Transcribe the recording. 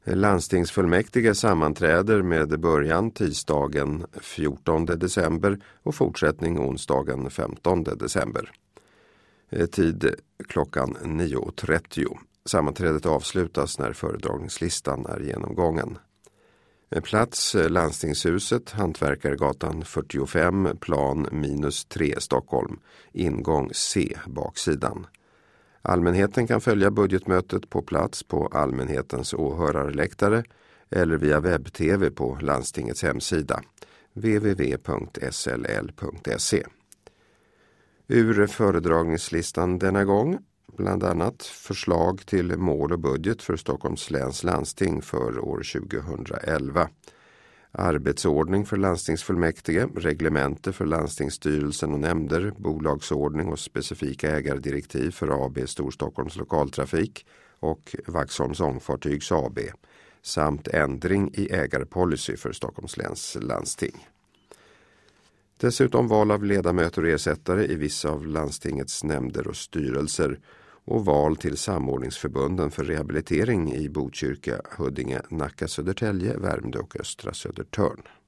Landstingsfullmäktige sammanträder med början tisdagen 14 december och fortsättning onsdagen 15 december. Tid klockan 9.30. Sammanträdet avslutas när föredragningslistan är genomgången. Plats Landstingshuset, Hantverkargatan 45, plan -3 Stockholm, ingång C, baksidan. Allmänheten kan följa budgetmötet på plats på allmänhetens åhörarläktare eller via webb-tv på landstingets hemsida www.sll.se. Ur föredragningslistan denna gång, bland annat förslag till mål och budget för Stockholms läns landsting för år 2011. Arbetsordning för landstingsfullmäktige, reglemente för landstingsstyrelsen och nämnder, bolagsordning och specifika ägardirektiv för AB Storstockholms lokaltrafik och Vaxholms ångfartygs AB samt ändring i ägarpolicy för Stockholms läns landsting. Dessutom val av ledamöter och ersättare i vissa av landstingets nämnder och styrelser och val till samordningsförbunden för rehabilitering i Botkyrka, Huddinge, Nacka, Södertälje, Värmdö och Östra Södertörn.